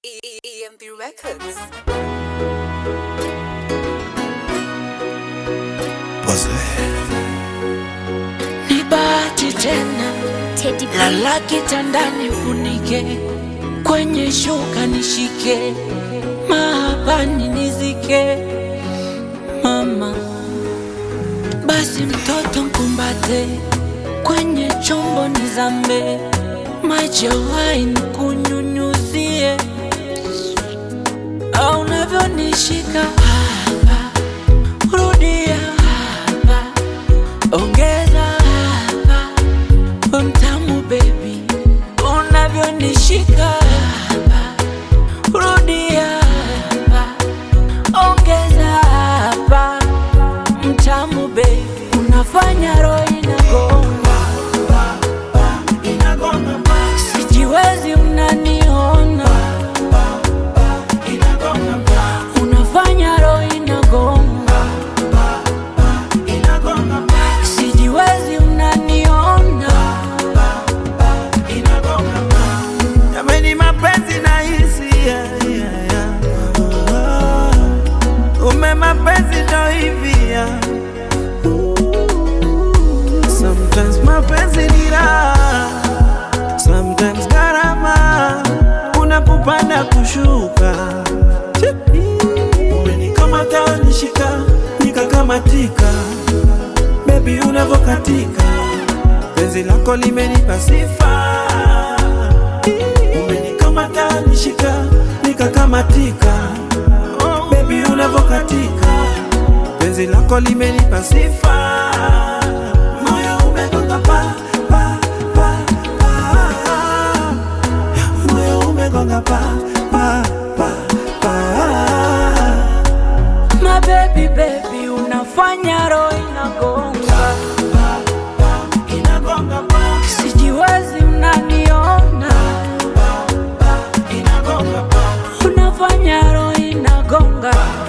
EMP Records. Ni bahati tena, lala kitandani funike, kwenye shuka nishike, mahabani nizike. Mama, basi mtoto mkumbate, kwenye chombo nizame, maji ya wine kunyunyuzie. Au unavyonishika hapa, rudia hapa, ongeza hapa, we mtamu baby. Unavyonishika hapa, rudia hapa, ongeza hapa, mtamu baby. Unafanya roho inagonga, sijiwezi unaniona. Unafanya roho inagonga, sijiwezi unaniona. Jamani mapenzi na hisia, ume mapenzi ndo hivi ya. Sometimes mapenzi ni raha, sometimes gharama, unapopanda kushuka. Umenikamata nishika, nikakamatika, baby unavokatika, penzi lako limenipa sifa. Umenikamata nishika, nikakamatika, baby unavokatika, penzi lako limenipa sifa. Moyo umegonga pa pa pa pa, moyo umegonga pa pa pa pa. My baby baby, unafanya roho inagonga, Inagonga pa, sijiwezi unaniona. inagonga pa. Unafanya roho inagonga.